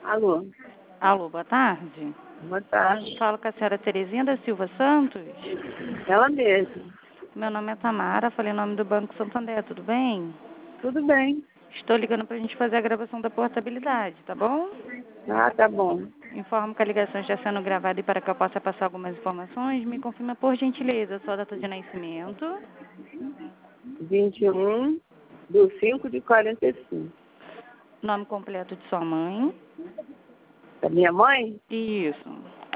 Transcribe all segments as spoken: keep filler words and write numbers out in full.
Alô, Alô, boa tarde. boa tarde. Falo com a senhora Terezinha da Silva Santos. Ela mesma. Meu nome é Tamara, falei em nome do Banco Santander, tudo bem? Tudo bem. Estou ligando para a gente fazer a gravação da portabilidade, tá bom? Ah, tá bom. Informo que a ligação está sendo gravada e para que eu possa passar algumas informações, me confirma por gentileza a sua data de nascimento, vinte e um do cinco de quarenta e cinco. nome completo de sua mãe. Da minha mãe, Isso.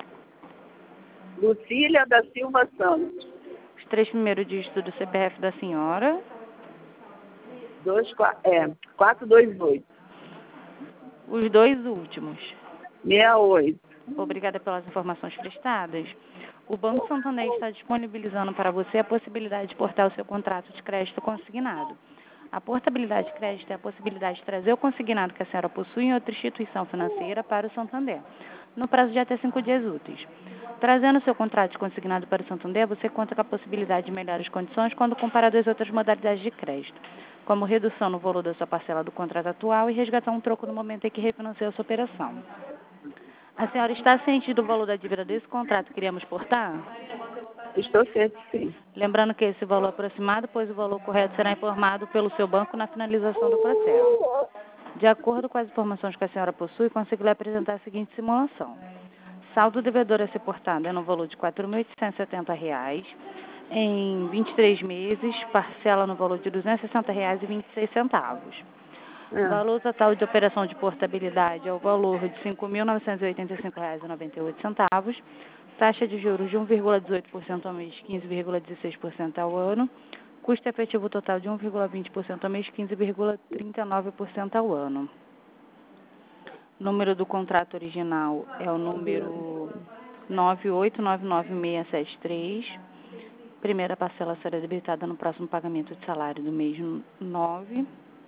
Lucília da Silva Santos. Os três primeiros dígitos do C P F da senhora. Dois, qua- é, quatro dois oito. Os dois últimos. sessenta e oito. Obrigada pelas informações prestadas. O Banco Santander está disponibilizando para você a possibilidade de portar o seu contrato de crédito consignado. A portabilidade de crédito é a possibilidade de trazer o consignado que a senhora possui em outra instituição financeira para o Santander, no prazo de até cinco dias úteis. Trazendo o seu contrato de consignado para o Santander, você conta com a possibilidade de melhores condições quando comparado às outras modalidades de crédito, como redução no valor da sua parcela do contrato atual e resgatar um troco no momento em que refinancia a sua operação. A senhora está ciente do valor da dívida desse contrato que iremos portar? Estou sempre sim. Lembrando que esse valor é aproximado, pois o valor correto será informado pelo seu banco na finalização do processo. De acordo com as informações que a senhora possui, consigo lhe apresentar a seguinte simulação. Saldo devedor a ser portado é no valor de quatro mil oitocentos e setenta reais, em vinte e três meses, parcela no valor de duzentos e sessenta reais e vinte e seis centavos. Ah, Valor total de operação de portabilidade é o valor de cinco mil novecentos e oitenta e cinco reais e noventa e oito centavos, taxa de juros de um vírgula dezoito por cento ao mês, quinze vírgula dezesseis por cento ao ano, custo efetivo total de um vírgula vinte por cento ao mês, quinze vírgula trinta e nove por cento ao ano. Número do contrato original é o número nove oito nove nove seis sete três. Primeira parcela será debitada no próximo pagamento de salário do mês nove.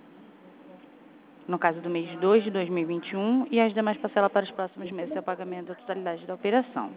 No caso do mês dois de dois mil e vinte e um, e as demais parcelas para os próximos meses é o pagamento da totalidade da operação.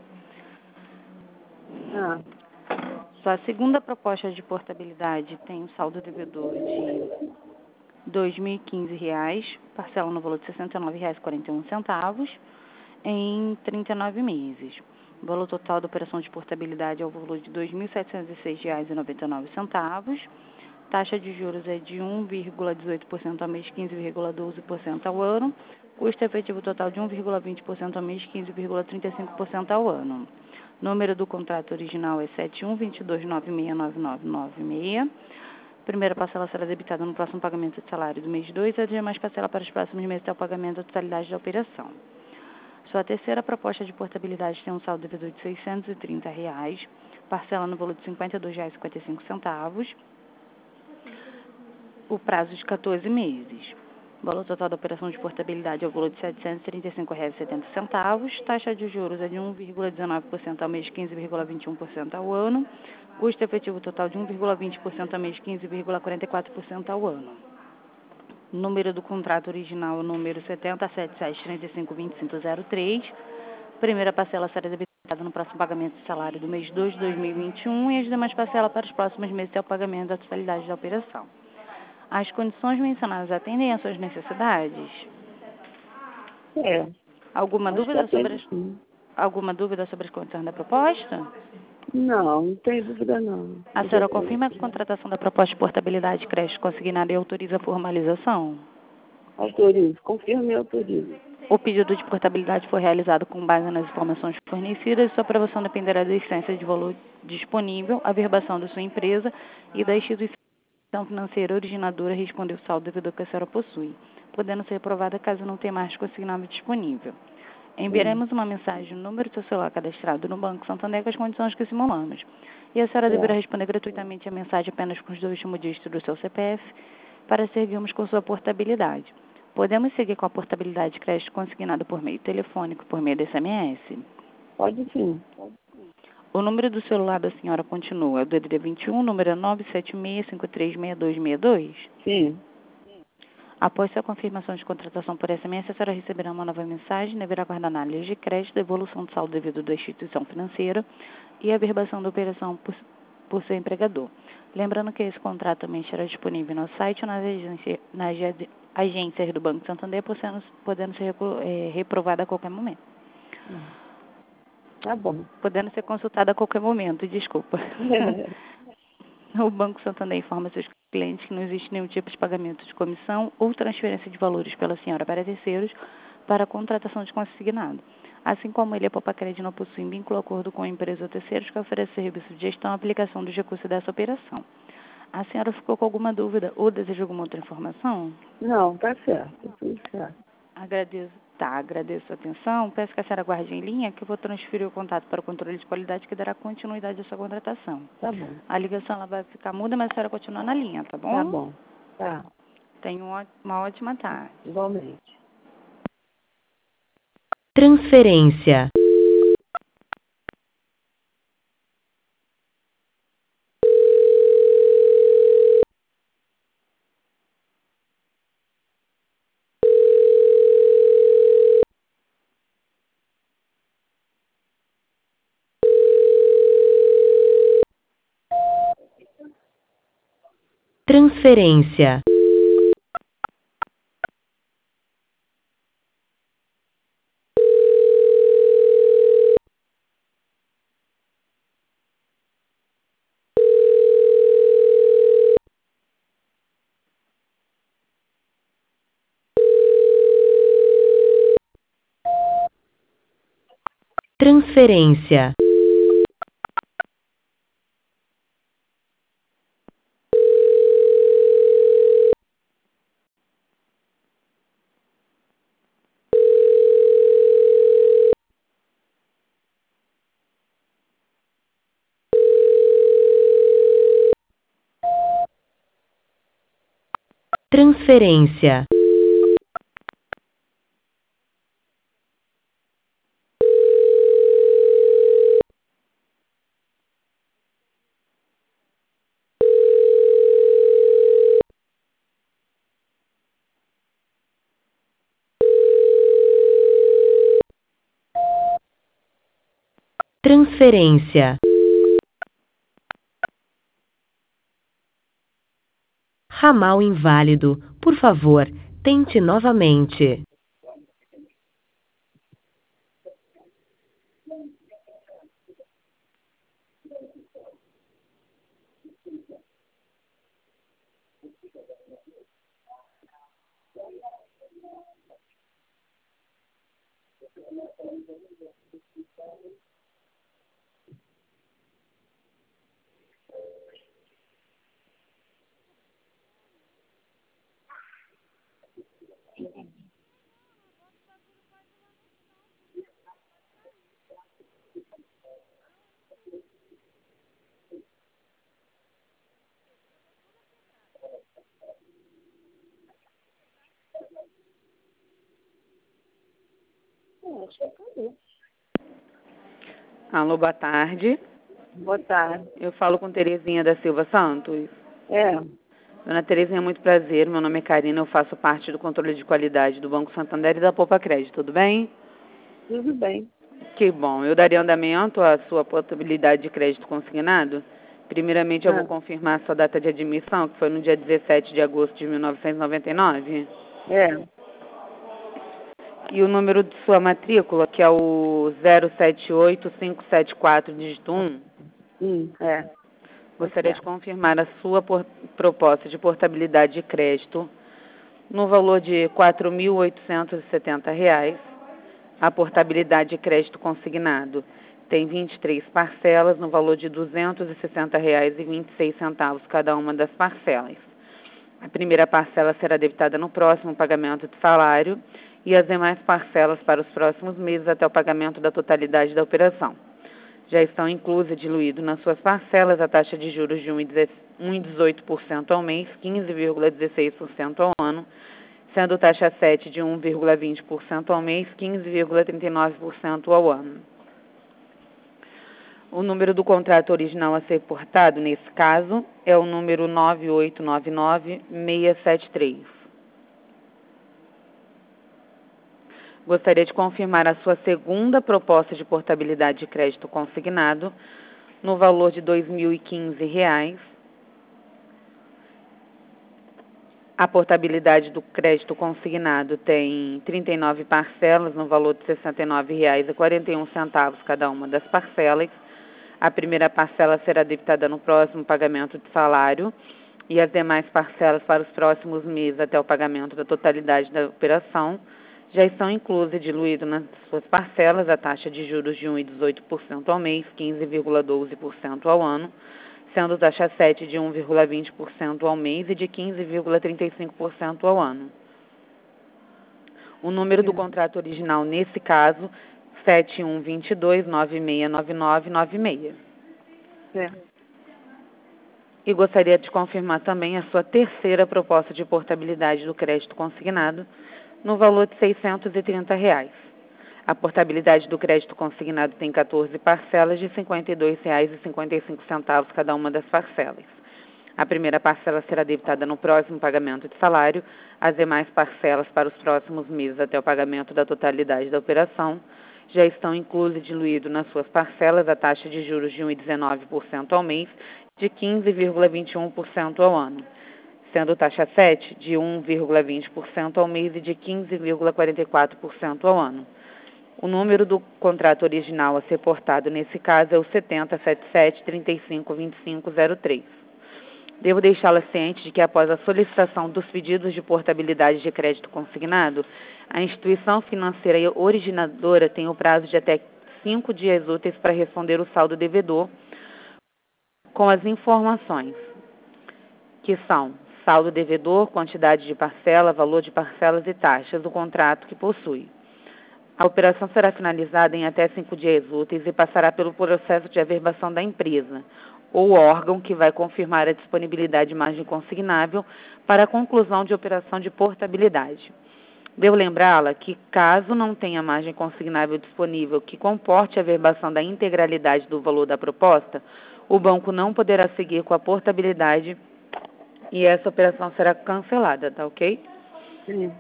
ah, Sua segunda proposta de portabilidade tem um saldo devedor de dois mil e quinze reais, parcela no valor de sessenta e nove reais e quarenta e um centavos, em trinta e nove meses. O valor total da operação de portabilidade é o valor de dois mil setecentos e seis reais e noventa e nove centavos. Taxa de juros é de um vírgula dezoito por cento ao mês, quinze vírgula doze por cento ao ano. Custo efetivo total de um vírgula vinte por cento ao mês, quinze vírgula trinta e cinco por cento ao ano. Número do contrato original é sete um dois dois nove seis nove nove nove seis. Primeira parcela será debitada no próximo pagamento de salário do mês dois, e a demais parcela para os próximos meses é o pagamento da totalidade da operação. Sua terceira proposta de portabilidade tem um saldo devedor de seiscentos e trinta reais, parcela no valor de cinquenta e dois reais e cinquenta e cinco centavos, o prazo de quatorze meses. O valor total da operação de portabilidade é o valor de setecentos e trinta e cinco reais e setenta centavos, taxa de juros é de um vírgula dezenove por cento ao mês, quinze vírgula vinte e um por cento ao ano, custo efetivo total de um vírgula vinte por cento ao mês, quinze vírgula quarenta e quatro por cento ao ano. O número do contrato original é o número setenta sete sete três cinco dois cinco zero três. Primeira parcela será debitada no próximo pagamento de salário do mês dois de dois mil e vinte e um, e as demais parcelas para os próximos meses é o pagamento da totalidade da operação. As condições mencionadas atendem às suas necessidades? é. Alguma Acho que dúvida sobre atende as, sim. alguma dúvida sobre as condições da proposta? Não, não tem dúvida não. A Pode senhora atender. confirma que a contratação da proposta de portabilidade de crédito consignada e autoriza a formalização? Autorizo. Confirme e autorizo. O pedido de portabilidade foi realizado com base nas informações fornecidas e sua aprovação dependerá da existência de valor disponível, a verbação da sua empresa e da instituição financeira originadora responder o saldo devedor que a senhora possui, podendo ser aprovada caso não tenha mais consignado disponível. Sim. Enviaremos uma mensagem no número do seu celular cadastrado no Banco Santander com as condições que simulamos. E a senhora deverá É. responder gratuitamente a mensagem apenas com os dois últimos dígitos do seu C P F para seguirmos com sua portabilidade. Podemos seguir com a portabilidade de crédito consignado por meio telefônico, por meio de S M S? Pode sim. O número do celular da senhora continua, é o D D D vinte e um, número nove sete seis cinco três seis dois seis dois? Sim. Após sua confirmação de contratação por S M S, a senhora receberá uma nova mensagem, deverá aguardar análise de crédito, devolução do saldo devido da instituição financeira e a verbação da operação por, por seu empregador. Lembrando que esse contrato também estará disponível no site ou nas agências, nas agências do Banco Santander, podendo, podendo ser é, reprovado a qualquer momento. Tá bom. Podendo ser consultado a qualquer momento, desculpa. O Banco Santander informa seus clientes que não existe nenhum tipo de pagamento de comissão ou transferência de valores pela senhora para terceiros para a contratação de consignado. Assim como ele, a Popacred não possui vínculo acordo com a empresa ou terceiros que oferece serviço de gestão e aplicação dos recursos dessa operação. A senhora ficou com alguma dúvida ou deseja alguma outra informação? Não, tá certo, tá tudo certo. Agradeço, tá, agradeço a atenção. Peço que a senhora guarde em linha que eu vou transferir o contato para o controle de qualidade que dará continuidade à sua contratação. Tá bom. A ligação ela vai ficar muda, mas a senhora continua na linha, tá bom? Tá bom. Tá. Tenha uma, uma ótima tarde. Igualmente. Transferência. Transferência. Transferência. Transferência. Transferência. Ramal inválido. Por favor, tente novamente. Alô, boa tarde. Boa tarde. Eu falo com Terezinha da Silva Santos. É, Dona Terezinha, muito prazer. Meu nome é Karina, eu faço parte do controle de qualidade do Banco Santander e da Popacred, tudo bem? tudo bem. Que bom. Eu daria andamento à sua possibilidade de crédito consignado. Primeiramente, eu Ah. vou confirmar a sua data de admissão, que foi no dia dezessete de agosto de mil novecentos e noventa e nove. É, E o número de sua matrícula, que é o zero sete oito cinco sete quatro, dígito um. hum, é. Gostaria de confirmar a sua por- proposta de portabilidade de crédito no valor de quatro mil oitocentos e setenta reais. A portabilidade de crédito consignado tem vinte e três parcelas no valor de duzentos e sessenta reais e vinte e seis centavos cada uma das parcelas. A primeira parcela será debitada no próximo pagamento de salário e as demais parcelas para os próximos meses até o pagamento da totalidade da operação. Já estão inclusas e diluído nas suas parcelas a taxa de juros de um vírgula dezoito por cento ao mês, quinze vírgula dezesseis por cento ao ano, sendo taxa sete de um vírgula vinte por cento ao mês, quinze vírgula trinta e nove por cento ao ano. O número do contrato original a ser portado, nesse caso, é o número nove oito nove nove seis sete três. Gostaria de confirmar a sua segunda proposta de portabilidade de crédito consignado no valor de dois mil e quinze reais. A portabilidade do crédito consignado tem trinta e nove parcelas no valor de sessenta e nove reais e quarenta e um centavos cada uma das parcelas. A primeira parcela será debitada no próximo pagamento de salário e as demais parcelas para os próximos meses até o pagamento da totalidade da operação já estão inclusas e diluídas nas suas parcelas a taxa de juros de um vírgula dezoito por cento ao mês, quinze vírgula doze por cento ao ano, sendo taxa sete de um vírgula vinte por cento ao mês e de quinze vírgula trinta e cinco por cento ao ano. O número do contrato original, nesse caso, sete um dois dois, nove seis nove nove nove seis. Certo. E gostaria de confirmar também a sua terceira proposta de portabilidade do crédito consignado, no valor de seiscentos e trinta reais. A portabilidade do crédito consignado tem quatorze parcelas de cinquenta e dois reais e cinquenta e cinco centavos cada uma das parcelas. A primeira parcela será debitada no próximo pagamento de salário, as demais parcelas para os próximos meses até o pagamento da totalidade da operação já estão inclusas e diluídas nas suas parcelas a taxa de juros de um vírgula dezenove por cento ao mês, de quinze vírgula vinte e um por cento ao ano, sendo taxa sete de um vírgula vinte por cento ao mês e de quinze vírgula quarenta e quatro por cento ao ano. O número do contrato original a ser portado nesse caso é o setenta setenta e sete, trinta e cinco, vinte e cinco, zero três. Devo deixá-la ciente de que após a solicitação dos pedidos de portabilidade de crédito consignado, a instituição financeira originadora tem o prazo de até cinco dias úteis para responder o saldo devedor com as informações, que são saldo devedor, quantidade de parcela, valor de parcelas e taxas do contrato que possui. A operação será finalizada em até cinco dias úteis e passará pelo processo de averbação da empresa, ou órgão que vai confirmar a disponibilidade de margem consignável para a conclusão de operação de portabilidade. Devo lembrá-la que, caso não tenha margem consignável disponível que comporte a averbação da integralidade do valor da proposta, o banco não poderá seguir com a portabilidade e essa operação será cancelada, tá ok? Sim.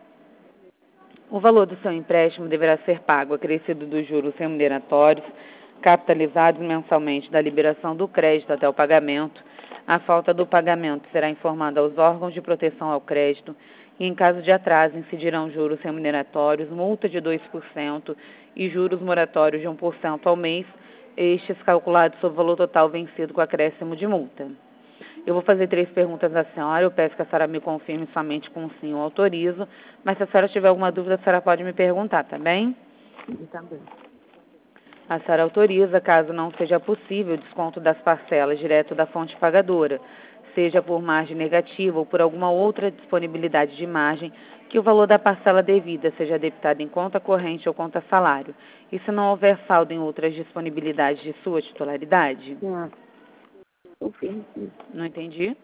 O valor do seu empréstimo deverá ser pago acrescido dos juros remuneratórios, capitalizados mensalmente da liberação do crédito até o pagamento. A falta do pagamento será informada aos órgãos de proteção ao crédito e, em caso de atraso, incidirão juros remuneratórios, multa de dois por cento e juros moratórios de um por cento ao mês, estes calculados sobre o valor total vencido com acréscimo de multa. Eu vou fazer três perguntas à senhora, eu peço que a senhora me confirme somente com sim, eu autorizo, mas se a senhora tiver alguma dúvida, a senhora pode me perguntar, tá bem? Tá bem. A senhora autoriza, caso não seja possível, o desconto das parcelas direto da fonte pagadora, seja por margem negativa ou por alguma outra disponibilidade de margem, que o valor da parcela devida seja debitado em conta corrente ou conta salário, e se não houver saldo em outras disponibilidades de sua titularidade? Sim. Eu sei, sim. Não entendi?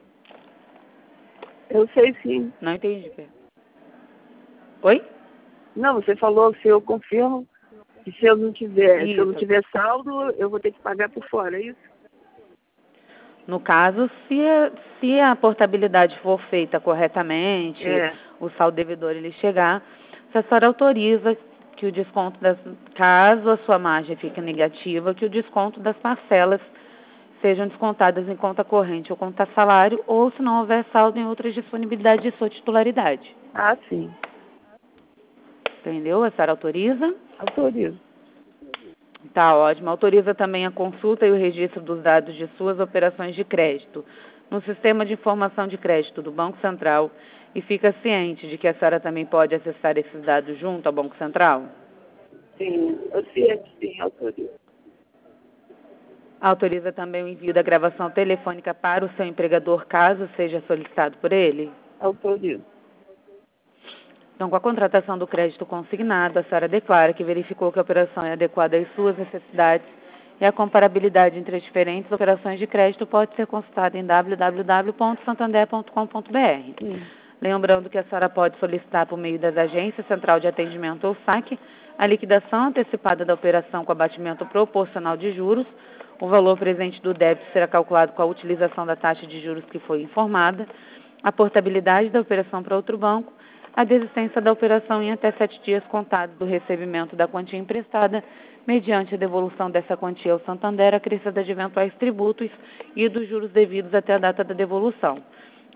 Eu sei sim. Não entendi. Oi? Não, você falou se eu confirmo que se eu não tiver, se eu não Isso. tiver saldo, eu vou ter que pagar por fora, é isso? No caso, se a, se a portabilidade for feita corretamente, É. o saldo devedor ele chegar, se a senhora autoriza que o desconto das, caso a sua margem fique negativa, que o desconto das parcelas sejam descontadas em conta corrente ou conta salário, ou se não houver saldo em outras disponibilidades de sua titularidade. Ah, sim. Entendeu? A senhora autoriza? Autorizo. Tá ótimo. Autoriza também a consulta e o registro dos dados de suas operações de crédito no Sistema de Informação de Crédito do Banco Central e fica ciente de que a senhora também pode acessar esses dados junto ao Banco Central? Sim, eu sei, sim, autorizo. Autoriza também o envio da gravação telefônica para o seu empregador, caso seja solicitado por ele? Autorizo. Então, com a contratação do crédito consignado, a senhora declara que verificou que a operação é adequada às suas necessidades e a comparabilidade entre as diferentes operações de crédito pode ser consultada em w w w ponto santander ponto com ponto b r. Sim. Lembrando que a senhora pode solicitar por meio das agências Central de Atendimento ou S A C a liquidação antecipada da operação com abatimento proporcional de juros. O valor presente do débito será calculado com a utilização da taxa de juros que foi informada, a portabilidade da operação para outro banco, a desistência da operação em até sete dias contados do recebimento da quantia emprestada, mediante a devolução dessa quantia ao Santander, acrescida de eventuais tributos e dos juros devidos até a data da devolução.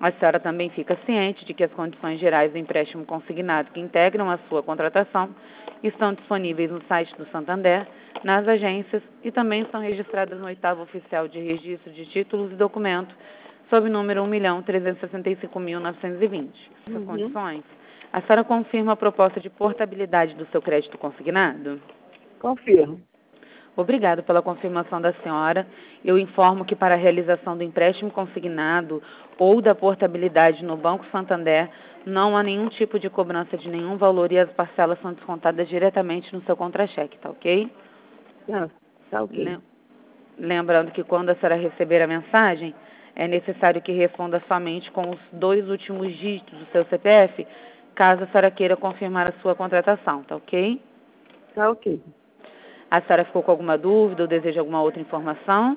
A senhora também fica ciente de que as condições gerais do empréstimo consignado que integram a sua contratação estão disponíveis no site do Santander, nas agências e também estão registradas no oitavo oficial de registro de títulos e documentos, sob número um milhão trezentos e sessenta e cinco mil novecentos e vinte. Essas Uhum. condições, a senhora confirma a proposta de portabilidade do seu crédito consignado? Confirmo. Obrigado pela confirmação da senhora. Eu informo que para a realização do empréstimo consignado ou da portabilidade no Banco Santander, não há nenhum tipo de cobrança de nenhum valor e as parcelas são descontadas diretamente no seu contra-cheque, tá ok? Ah, tá ok. Lem- Lembrando que quando a senhora receber a mensagem, é necessário que responda somente com os dois últimos dígitos do seu C P F, caso a senhora queira confirmar a sua contratação, tá ok? Tá ok. A senhora ficou com alguma dúvida ou deseja alguma outra informação?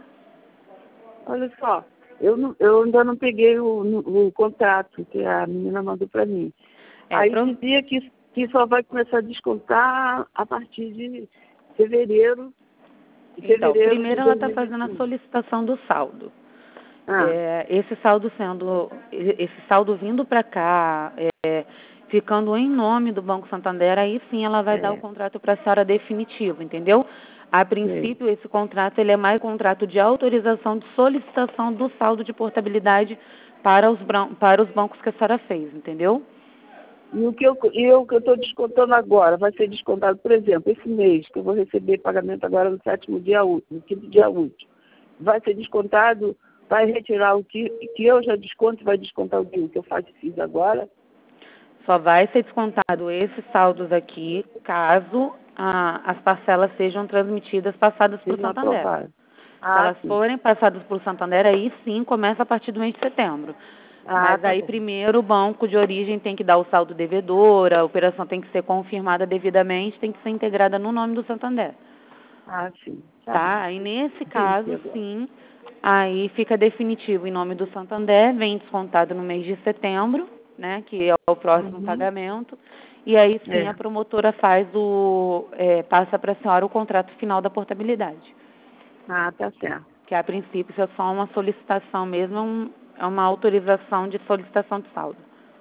Olha só, eu, não- eu ainda não peguei o, o contrato que a menina mandou para mim. É, Aí pro- dizia que, que só vai começar a descontar a partir de fevereiro. de Então, fevereiro primeiro de ela está fazendo a dois mil e vinte e um. solicitação do saldo. Ah, É, esse saldo sendo, esse saldo vindo para cá, é, ficando em nome do Banco Santander, aí sim ela vai é, dar o contrato para a senhora definitivo, entendeu? A princípio, esse contrato ele é mais contrato de autorização de solicitação do saldo de portabilidade para os, bran- para os bancos que a senhora fez, entendeu? E o que eu e o que eu estou descontando agora vai ser descontado, por exemplo, esse mês, que eu vou receber pagamento agora no sétimo dia útil, no quinto dia útil. Vai ser descontado, vai retirar o que, que eu já desconto, vai descontar o que eu faço fiz agora. Só vai ser descontado esses saldos aqui, caso ah, as parcelas sejam transmitidas, passadas para o Vocês não Santander. aprovaram. Se Ah, elas sim. forem passadas para o Santander, aí sim começa a partir do mês de setembro. Ah, Mas tá aí bom. primeiro o banco de origem tem que dar o saldo devedor, a operação tem que ser confirmada devidamente, tem que ser integrada no nome do Santander. Ah, sim. Tá? Aí nesse Entendi caso, agora. sim, aí fica definitivo em nome do Santander, vem descontado no mês de setembro, né, que é o próximo Uhum. pagamento, e aí sim É. a promotora faz o, é, passa para a senhora o contrato final da portabilidade, Ah, tá certo. que a princípio isso é só uma solicitação mesmo, é, um, é uma autorização de solicitação de saldo,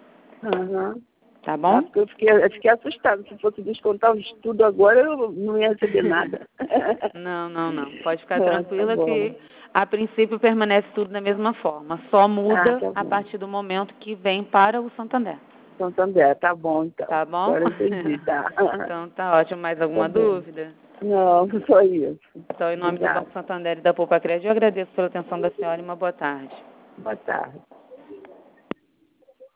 Aham. tá Ah, bom? porque eu fiquei, eu fiquei assustada. Se fosse descontar o estudo agora, eu não ia receber nada. Não, não, não. Pode ficar Ah, tá tranquila bom. que a princípio permanece tudo da mesma forma. Só Ah, muda tá a bom. partir do momento que vem para o Santander. Então também, tá bom, então. Tá bom? Agora eu entendi, tá. Então tá ótimo. Mais Tá alguma bom. dúvida? Não, só isso. Então, em nome do Obrigada. Banco Santander e da Poupa Crédito, eu agradeço pela atenção da senhora e uma boa tarde. Boa tarde.